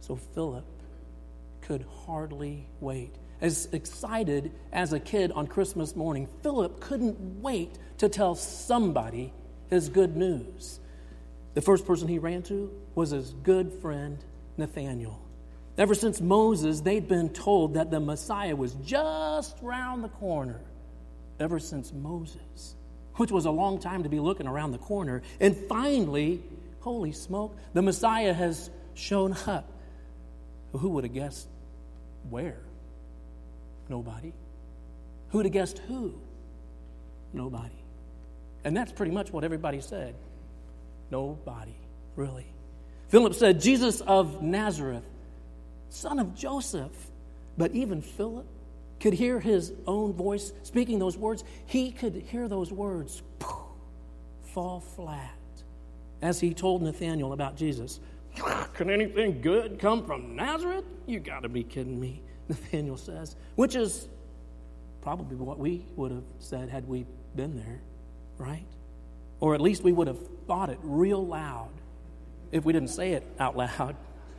So Philip could hardly wait. As excited as a kid on Christmas morning, Philip couldn't wait to tell somebody his good news. The first person he ran to was his good friend, Nathanael. Ever since Moses, they'd been told that the Messiah was just round the corner. Ever since Moses, which was a long time to be looking around the corner. And finally, holy smoke, the Messiah has shown up. Who would have guessed where? Nobody. Who would have guessed who? Nobody. And that's pretty much what everybody said. Nobody, really. Philip said, Jesus of Nazareth, son of Joseph. But even Philip could hear his own voice speaking those words. He could hear those words fall flat as he told Nathanael about Jesus. Can anything good come from Nazareth? You got to be kidding me, Nathanael says, which is probably what we would have said had we been there, right? Or at least we would have thought it real loud if we didn't say it out loud.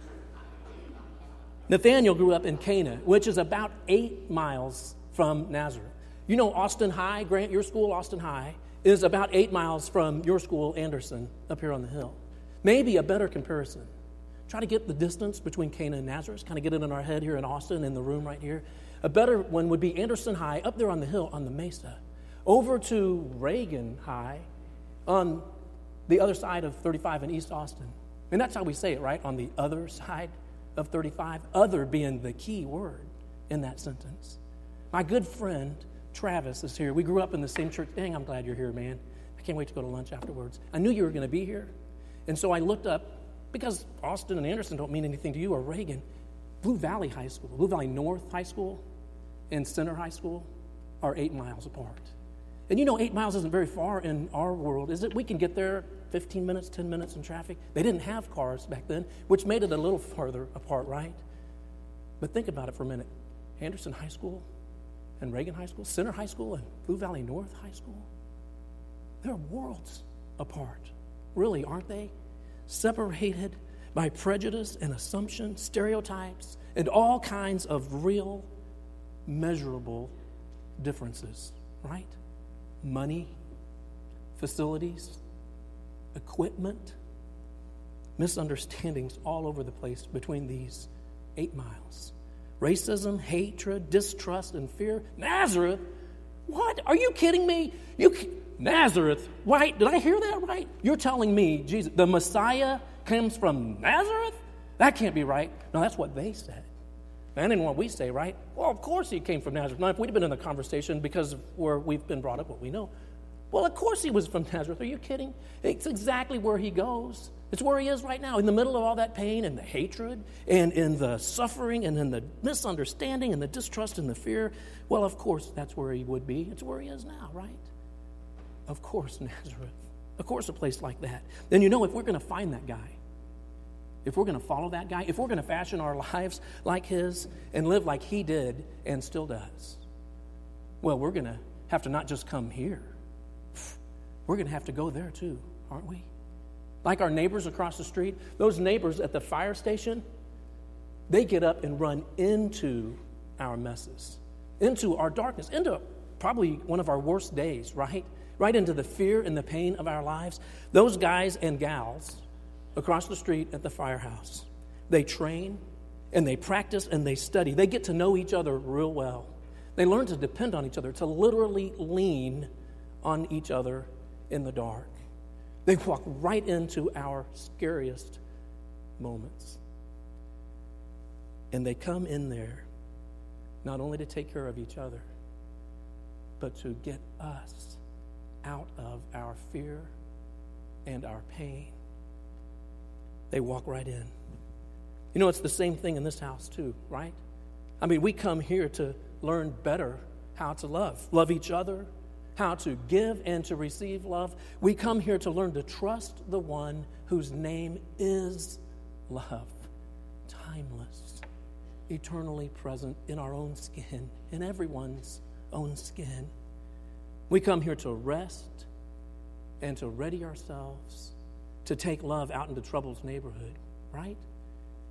Nathanael grew up in Cana, which is about 8 miles from Nazareth. You know Austin High, Grant, your school, Austin High, is about 8 miles from your school, Anderson, up here on the hill. Maybe a better comparison. Try to get the distance between Cana and Nazareth, kind of get it in our head here in Austin, in the room right here. A better one would be Anderson High, up there on the hill, on the mesa, over to Reagan High, on the other side of 35 in East Austin. And that's how we say it, right? On the other side of 35, other being the key word in that sentence. My good friend, Travis, is here. We grew up in the same church. Dang, I'm glad you're here, man. I can't wait to go to lunch afterwards. I knew you were going to be here. And so I looked up, because Austin and Anderson don't mean anything to you, or Reagan, Blue Valley High School, Blue Valley North High School, and Center High School are 8 miles apart. And you know 8 miles isn't very far in our world, is it? We can get there 15 minutes, 10 minutes in traffic. They didn't have cars back then, which made it a little farther apart, right? But think about it for a minute. Anderson High School and Reagan High School, Center High School and Blue Valley North High School, they're worlds apart. Really, aren't they? Separated by prejudice and assumption, stereotypes, and all kinds of real, measurable differences, right? Money, facilities, equipment, misunderstandings all over the place between these 8 miles. Racism, hatred, distrust, and fear. Nazareth? What? Are you kidding me? Nazareth, right? Did I hear that right? You're telling me Jesus, the Messiah comes from Nazareth? That can't be right. No, that's what they said. And then what we say, right? Well, of course he came from Nazareth. Now, if we'd have been in the conversation because of where we've been brought up, what we know, well, of course he was from Nazareth. Are you kidding? It's exactly where he goes. It's where he is right now, in the middle of all that pain and the hatred and in the suffering and in the misunderstanding and the distrust and the fear. Well, of course, that's where he would be. It's where he is now, right? Of course, Nazareth. Of course, a place like that. Then you know, if we're going to find that guy, if we're going to follow that guy, if we're going to fashion our lives like his and live like he did and still does, well, we're going to have to not just come here. We're going to have to go there too, aren't we? Like our neighbors across the street, those neighbors at the fire station, they get up and run into our messes, into our darkness, into probably one of our worst days, right? Right into the fear and the pain of our lives. Those guys and gals across the street at the firehouse, they train and they practice and they study. They get to know each other real well. They learn to depend on each other, to literally lean on each other in the dark. They walk right into our scariest moments. And they come in there not only to take care of each other, but to get us out of our fear and our pain. They walk right in. You know, it's the same thing in this house too, right? I mean, we come here to learn better how to love each other, how to give and to receive love. We come here to learn to trust the one whose name is love, timeless, eternally present in our own skin, in everyone's own skin. We come here to rest and to ready ourselves to take love out into trouble's neighborhood, right?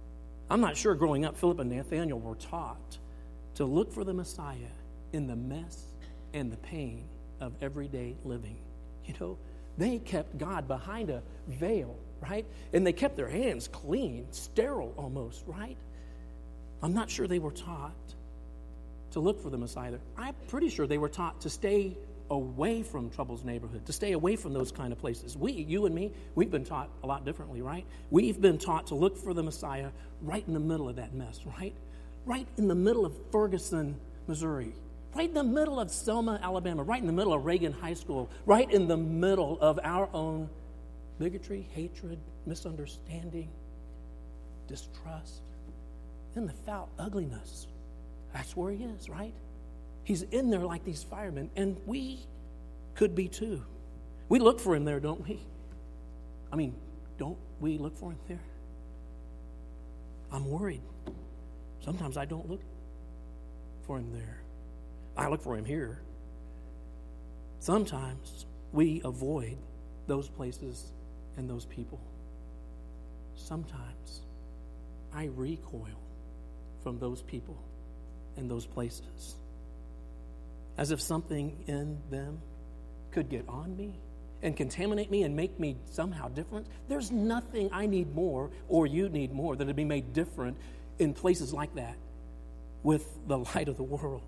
I'm not sure growing up, Philip and Nathaniel were taught to look for the Messiah in the mess and the pain of everyday living. You know, they kept God behind a veil, right? And they kept their hands clean, sterile almost, right? I'm not sure they were taught to look for the Messiah. I'm pretty sure they were taught to stay away from trouble's neighborhood, to stay away from those kind of places. You and me, we've been taught a lot differently, right? We've been taught to look for the Messiah right in the middle of that mess, right? Right in the middle of Ferguson, Missouri, right in the middle of Selma, Alabama, right in the middle of Reagan High School, right in the middle of our own bigotry, hatred, misunderstanding, distrust, and the foul ugliness. That's where he is, right? He's in there like these firemen, and we could be too. We look for him there, don't we? I mean, don't we look for him there? I'm worried. Sometimes I don't look for him there. I look for him here. Sometimes we avoid those places and those people. Sometimes I recoil from those people and those places, as if something in them could get on me and contaminate me and make me somehow different. There's nothing I need more or you need more than to be made different in places like that with the light of the world.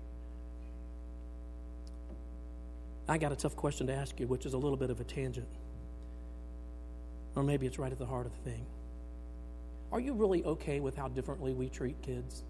I got a tough question to ask you, which is a little bit of a tangent. Or maybe it's right at the heart of the thing. Are you really okay with how differently we treat kids?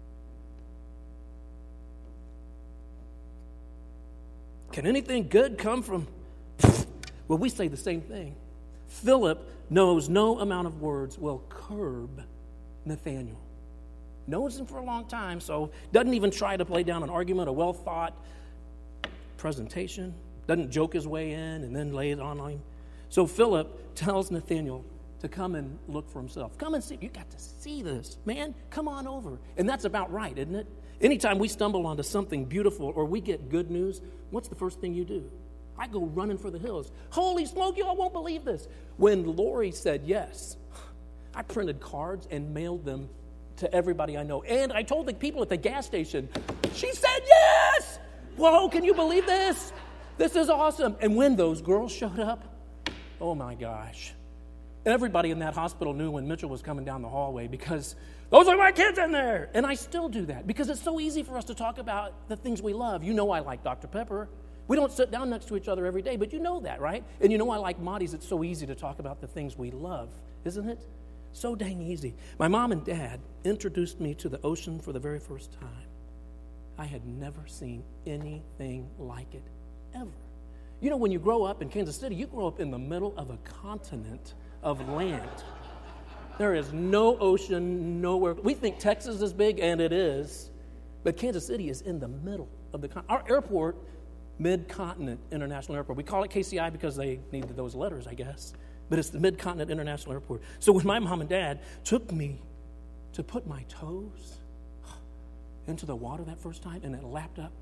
Can anything good come from... Well, we say the same thing. Philip knows no amount of words will curb Nathaniel. Knows him for a long time, so doesn't even try to play down an argument, a well-thought presentation. Doesn't joke his way in and then lay it on him. So Philip tells Nathaniel to come and look for himself. Come and see. You got to see this, man. Come on over. And that's about right, isn't it? Anytime we stumble onto something beautiful or we get good news, what's the first thing you do? I go running for the hills. Holy smoke, y'all won't believe this. When Lori said yes, I printed cards and mailed them to everybody I know. And I told the people at the gas station, she said yes! Whoa, can you believe this? This is awesome. And when those girls showed up, oh my gosh. Everybody in that hospital knew when Mitchell was coming down the hallway because those are my kids in there. And I still do that because it's so easy for us to talk about the things we love. You know I like Dr. Pepper. We don't sit down next to each other every day, but you know that, right? And you know I like Maudie's. It's so easy to talk about the things we love, isn't it? So dang easy. My mom and dad introduced me to the ocean for the very first time. I had never seen anything like it, ever. You know, when you grow up in Kansas City, you grow up in the middle of a continent of land. There is no ocean, nowhere. We think Texas is big, and it is, but Kansas City is in the middle of the continent. Our airport, Mid-Continent International Airport. We call it KCI because they needed those letters, I guess, but it's the Mid-Continent International Airport. So when my mom and dad took me to put my toes into the water that first time, and it lapped up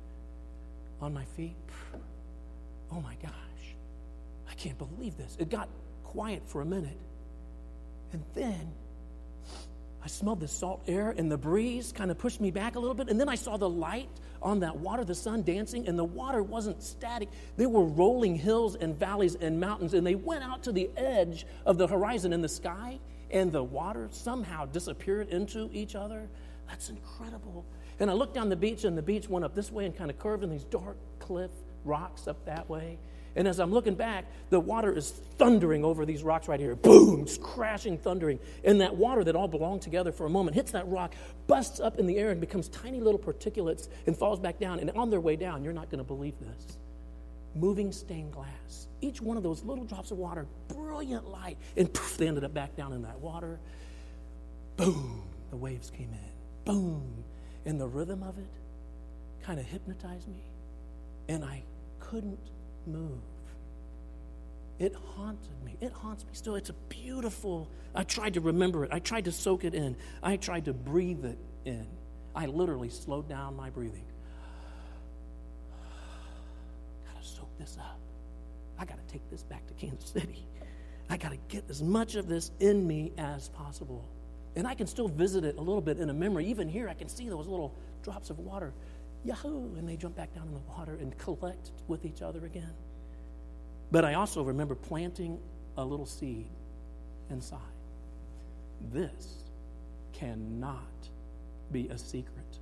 on my feet, oh my gosh, I can't believe this. It got quiet for a minute. And then I smelled the salt air and the breeze kind of pushed me back a little bit. And then I saw the light on that water, the sun dancing, and the water wasn't static. There were rolling hills and valleys and mountains, and they went out to the edge of the horizon in the sky, and the water somehow disappeared into each other. That's incredible. And I looked down the beach, and the beach went up this way and kind of curved in these dark cliff rocks up that way. And as I'm looking back, the water is thundering over these rocks right here. Boom, it's crashing, thundering. And that water that all belonged together for a moment hits that rock, busts up in the air and becomes tiny little particulates and falls back down. And on their way down, you're not going to believe this, moving stained glass. Each one of those little drops of water, brilliant light, and poof, they ended up back down in that water. Boom, the waves came in. Boom. And the rhythm of it kind of hypnotized me. And I couldn't move. It haunted me. It haunts me still. It's a beautiful, I tried to remember it. I tried to soak it in. I tried to breathe it in. I literally slowed down my breathing. Gotta soak this up. I gotta take this back to Kansas City. I gotta get as much of this in me as possible. And I can still visit it a little bit in a memory. Even here, I can see those little drops of water. Yahoo! And they jump back down in the water and collect with each other again. But I also remember planting a little seed inside. This cannot be a secret.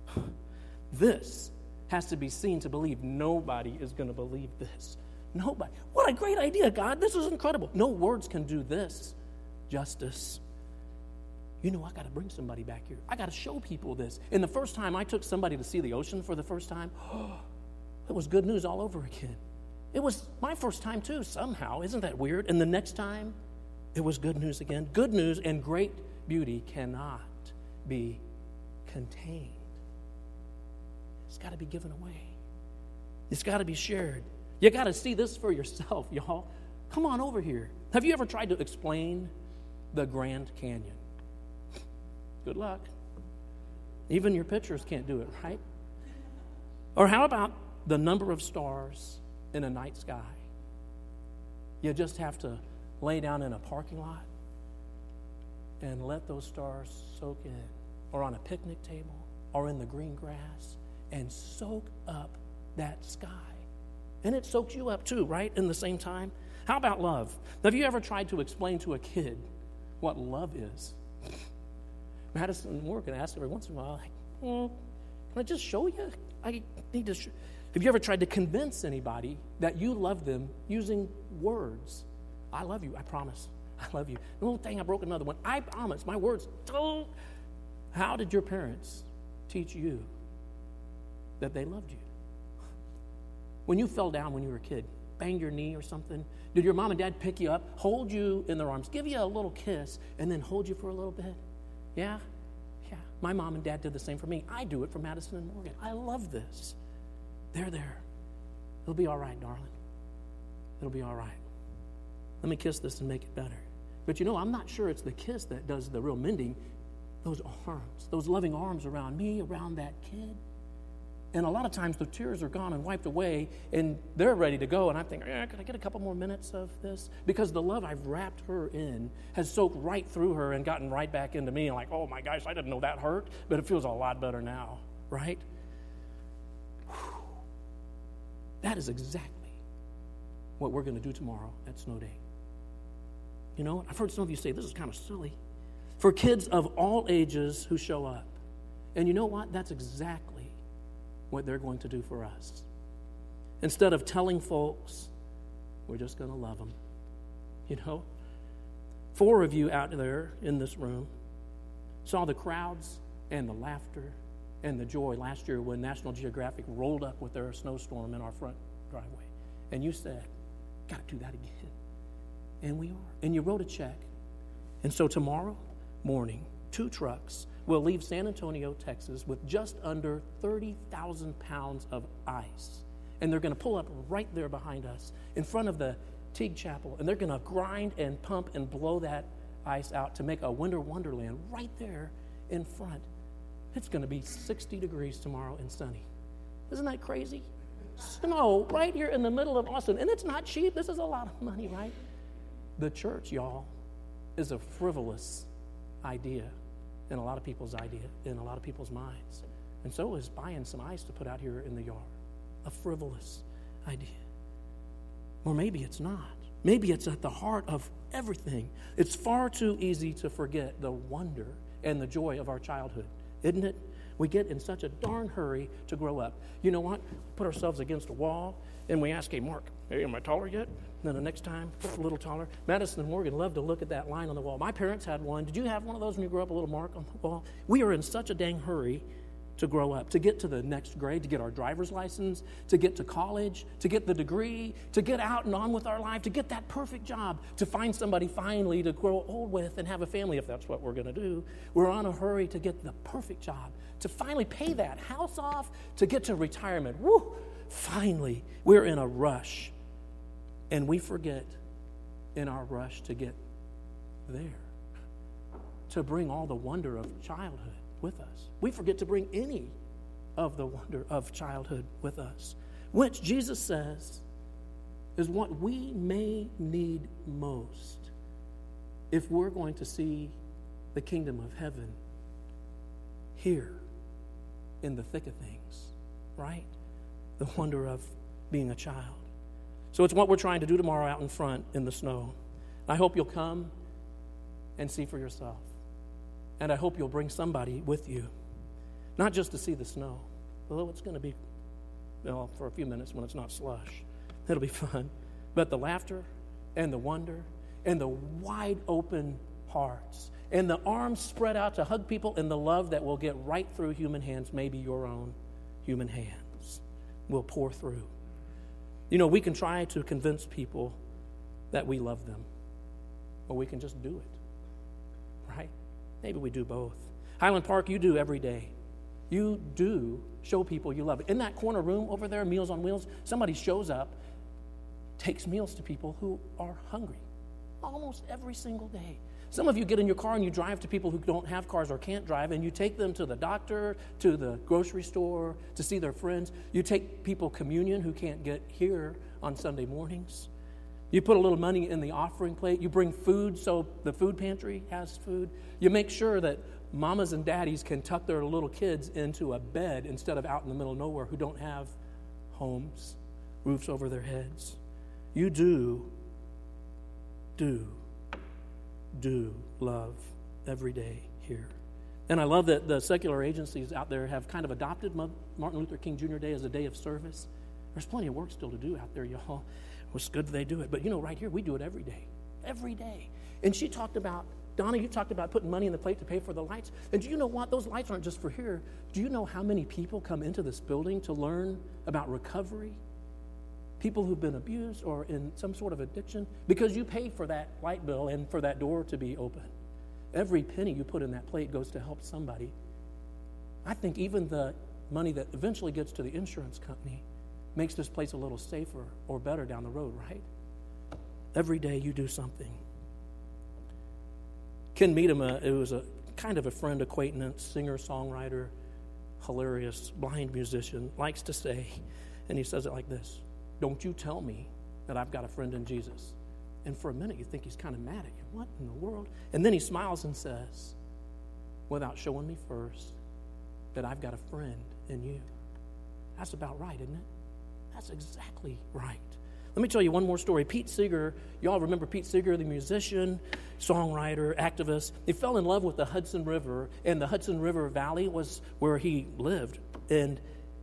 This has to be seen to believe. Nobody is going to believe this. Nobody. What a great idea, God. This is incredible. No words can do this justice. You know, I got to bring somebody back here. I got to show people this. And the first time I took somebody to see the ocean for the first time, it was good news all over again. It was my first time too, somehow. Isn't that weird? And the next time, it was good news again. Good news and great beauty cannot be contained. It's got to be given away. It's got to be shared. You got to see this for yourself, y'all. Come on over here. Have you ever tried to explain the Grand Canyon? Good luck. Even your pictures can't do it, right? Or how about the number of stars in a night sky? You just have to lay down in a parking lot and let those stars soak in, or on a picnic table, or in the green grass, and soak up that sky. And it soaks you up too, right, in the same time? How about love? Have you ever tried to explain to a kid what love is? Madison Morgan asks every once in a while, can I just show you? I need to Have you ever tried to convince anybody that you love them using words? I love you, I promise. I love you. Oh, dang, I broke another one. I promise, my words don't. How did your parents teach you that they loved you? When you fell down when you were a kid, banged your knee or something, did your mom and dad pick you up, hold you in their arms, give you a little kiss, and then hold you for a little bit? Yeah? Yeah. My mom and dad did the same for me. I do it for Madison and Morgan. I love this. They're there. It'll be all right, darling. It'll be all right. Let me kiss this and make it better. But you know, I'm not sure it's the kiss that does the real mending. Those arms, those loving arms around me, around that kid. And a lot of times the tears are gone and wiped away, and they're ready to go. And I'm thinking, can I get a couple more minutes of this? Because the love I've wrapped her in has soaked right through her and gotten right back into me. And like, oh my gosh, I didn't know that hurt, but it feels a lot better now, right? Whew. That is exactly what we're going to do tomorrow at Snow Day. You know, I've heard some of you say, this is kind of silly. For kids of all ages who show up. And you know what? That's exactly what they're going to do for us. Instead of telling folks, we're just going to love them. You know? 4 of you out there in this room saw the crowds and the laughter and the joy last year when National Geographic rolled up with their snowstorm in our front driveway. And you said, got to do that again. And we are. And you wrote a check. And so tomorrow morning, 2 trucks will leave San Antonio, Texas, with just under 30,000 pounds of ice. And they're going to pull up right there behind us in front of the Teague Chapel. And they're going to grind and pump and blow that ice out to make a winter wonderland right there in front. It's going to be 60 degrees tomorrow and sunny. Isn't that crazy? Snow right here in the middle of Austin. And it's not cheap. This is a lot of money, right? The church, y'all, is a frivolous idea in a lot of people's minds. And so is buying some ice to put out here in the yard. A frivolous idea. Or maybe it's not. Maybe it's at the heart of everything. It's far too easy to forget the wonder and the joy of our childhood, isn't it? We get in such a darn hurry to grow up. You know what? Put ourselves against a wall and we ask, hey, Mark, hey, am I taller yet? And then the next time, a little taller. Madison and Morgan love to look at that line on the wall. My parents had one. Did you have one of those when you grew up, a little mark on the wall? We are in such a dang hurry to grow up, to get to the next grade, to get our driver's license, to get to college, to get the degree, to get out and on with our life, to get that perfect job, to find somebody finally to grow old with and have a family, if that's what we're going to do. We're on a hurry to get the perfect job, to finally pay that house off, to get to retirement. Woo! Finally, we're in a rush. And we forget in our rush to get there, to bring all the wonder of childhood with us. We forget to bring any of the wonder of childhood with us, which Jesus says is what we may need most if we're going to see the kingdom of heaven here in the thick of things, right? The wonder of being a child. So it's what we're trying to do tomorrow out in front in the snow. I hope you'll come and see for yourself. And I hope you'll bring somebody with you, not just to see the snow, although it's going to be, well, for a few minutes when it's not slush. It'll be fun. But the laughter and the wonder and the wide open hearts and the arms spread out to hug people and the love that will get right through human hands, maybe your own human hands, will pour through. You know, we can try to convince people that we love them, or we can just do it, right? Maybe we do both. Highland Park, you do every day. You do show people you love it. In that corner room over there, Meals on Wheels, somebody shows up, takes meals to people who are hungry almost every single day. Some of you get in your car and you drive to people who don't have cars or can't drive, and you take them to the doctor, to the grocery store, to see their friends. You take people communion who can't get here on Sunday mornings. You put a little money in the offering plate. You bring food so the food pantry has food. You make sure that mamas and daddies can tuck their little kids into a bed instead of out in the middle of nowhere who don't have homes, roofs over their heads. You do love every day here. And I love that the secular agencies out there have kind of adopted Martin Luther King Jr. Day as a day of service. There's plenty of work still to do out there, y'all. It's good they do it. But, you know, right here, we do it every day. Every day. And she talked about, Donna, you talked about putting money in the plate to pay for the lights. And do you know what? Those lights aren't just for here. Do you know how many people come into this building to learn about recovery? People who've been abused or in some sort of addiction, because you pay for that light bill and for that door to be open. Every penny you put in that plate goes to help somebody. I think even the money that eventually gets to the insurance company makes this place a little safer or better down the road, right? Every day you do something. Ken Meadham, it was a kind of a friend, acquaintance, singer, songwriter, hilarious, blind musician, likes to say, and he says it like this: "Don't you tell me that I've got a friend in Jesus." And for a minute, you think he's kind of mad at you. What in the world? And then he smiles and says, "Without showing me first that I've got a friend in you." That's about right, isn't it? That's exactly right. Let me tell you one more story. Pete Seeger, y'all remember Pete Seeger, the musician, songwriter, activist. He fell in love with the Hudson River, and the Hudson River Valley was where he lived. And,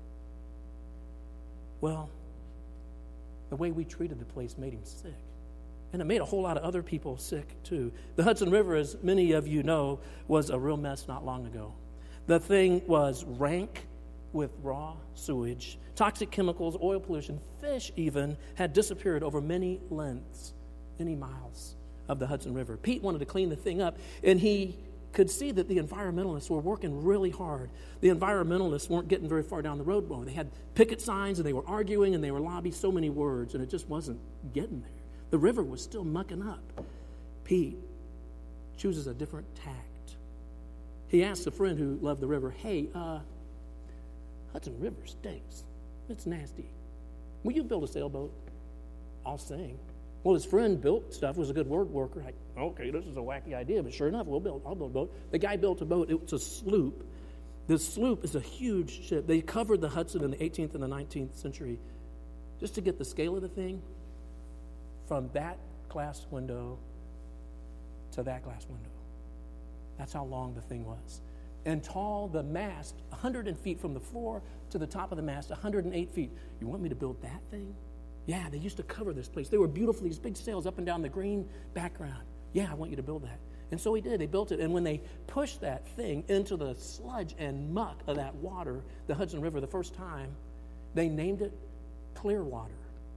well, the way we treated the place made him sick. And it made a whole lot of other people sick, too. The Hudson River, as many of you know, was a real mess not long ago. The thing was rank with raw sewage, toxic chemicals, oil pollution. Fish even had disappeared over many lengths, many miles of the Hudson River. Pete wanted to clean the thing up, and he could see that the environmentalists were working really hard. The environmentalists weren't getting very far down the road. They had picket signs, and they were arguing, and they were lobbying so many words, and it just wasn't getting there. The river was still mucking up. Pete chooses a different tact. He asks a friend who loved the river, "Hey, Hudson River stinks. It's nasty. Will you build a sailboat?" "I'll sing." Well, his friend built stuff, was a good word worker. Like, okay, this is a wacky idea, but sure enough, I'll build a boat. The guy built a boat. It was a sloop. The sloop is a huge ship. They covered the Hudson in the 18th and the 19th century. Just to get the scale of the thing, from that glass window to that glass window. That's how long the thing was. And tall, the mast, 100 feet from the floor to the top of the mast, 108 feet. You want me to build that thing? Yeah, they used to cover this place. They were beautiful, these big sails up and down the green background. Yeah, I want you to build that. And so he did. They built it. And when they pushed that thing into the sludge and muck of that water, the Hudson River, the first time, they named it Clearwater.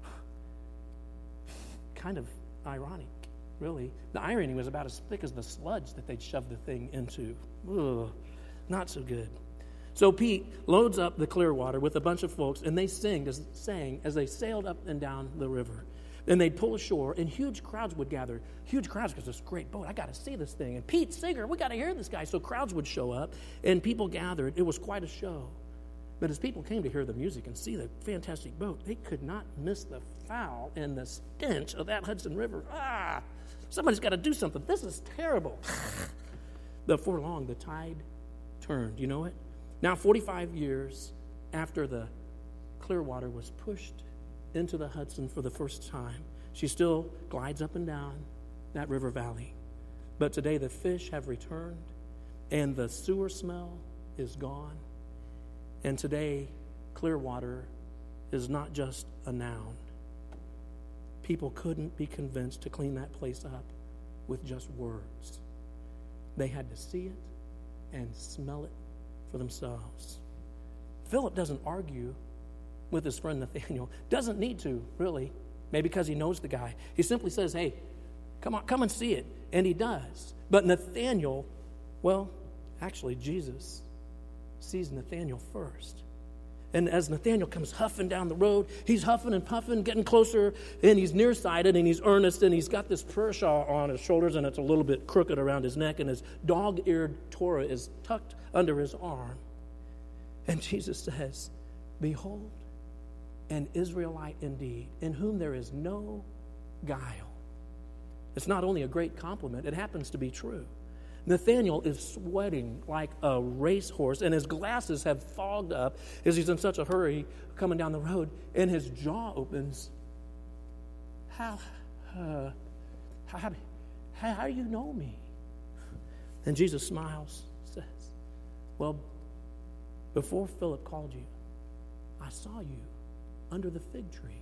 Kind of ironic, really. The irony was about as thick as the sludge that they'd shoved the thing into. Ugh, not so good. So Pete loads up the Clearwater with a bunch of folks, and they sang as they sailed up and down the river. Then they'd pull ashore, and huge crowds would gather. Huge crowds, because it's a great boat. I got to see this thing. And Pete Seeger, we got to hear this guy. So crowds would show up, and people gathered. It was quite a show. But as people came to hear the music and see the fantastic boat, they could not miss the foul and the stench of that Hudson River. Somebody's got to do something. This is terrible. before long, the tide turned. You know it? Now, 45 years after the Clearwater was pushed into the Hudson for the first time, she still glides up and down that river valley. But today the fish have returned and the sewer smell is gone. And today, Clearwater is not just a noun. People couldn't be convinced to clean that place up with just words. They had to see it and smell it for themselves. Philip doesn't argue with his friend Nathanael. Doesn't need to, really. Maybe because he knows the guy. He simply says, hey, come and see it. And he does. But Nathanael, well, actually Jesus sees Nathanael first. And as Nathanael comes huffing down the road, he's huffing and puffing, getting closer, and he's nearsighted, and he's earnest, and he's got this prayer shawl on his shoulders, and it's a little bit crooked around his neck, and his dog-eared Torah is tucked under his arm. And Jesus says, behold, an Israelite indeed, in whom there is no guile. It's not only a great compliment, it happens to be true. Nathanael is sweating like a racehorse, and his glasses have fogged up as he's in such a hurry coming down the road, and his jaw opens. How do you know me? And Jesus smiles, says, well, before Philip called you, I saw you under the fig tree.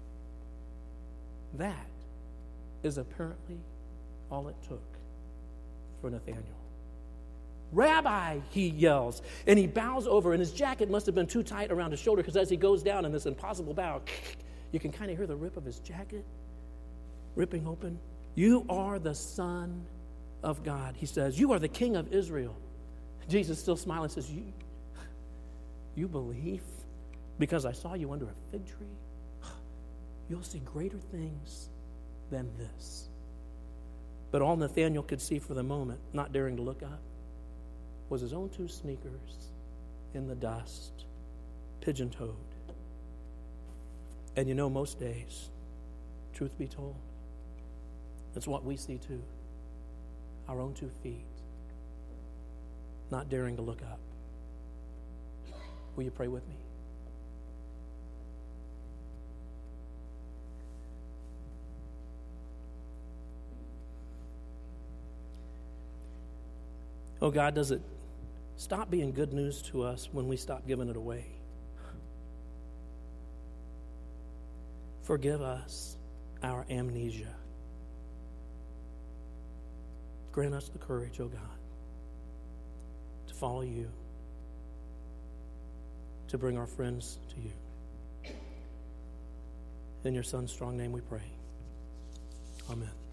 That is apparently all it took for Nathanael. Rabbi, he yells, and he bows over, and his jacket must have been too tight around his shoulder, because as he goes down in this impossible bow, you can kind of hear the rip of his jacket ripping open. You are the Son of God, he says. You are the King of Israel. Jesus still smiling says, you believe because I saw you under a fig tree? You'll see greater things than this. But all Nathanael could see for the moment, not daring to look up, was his own two sneakers in the dust, pigeon-toed. And you know, most days, truth be told, it's what we see too. Our own 2 feet, not daring to look up. Will you pray with me? Oh God, does it stop being good news to us when we stop giving it away? Forgive us our amnesia. Grant us the courage, oh God, to follow you, to bring our friends to you. In your Son's strong name we pray. Amen.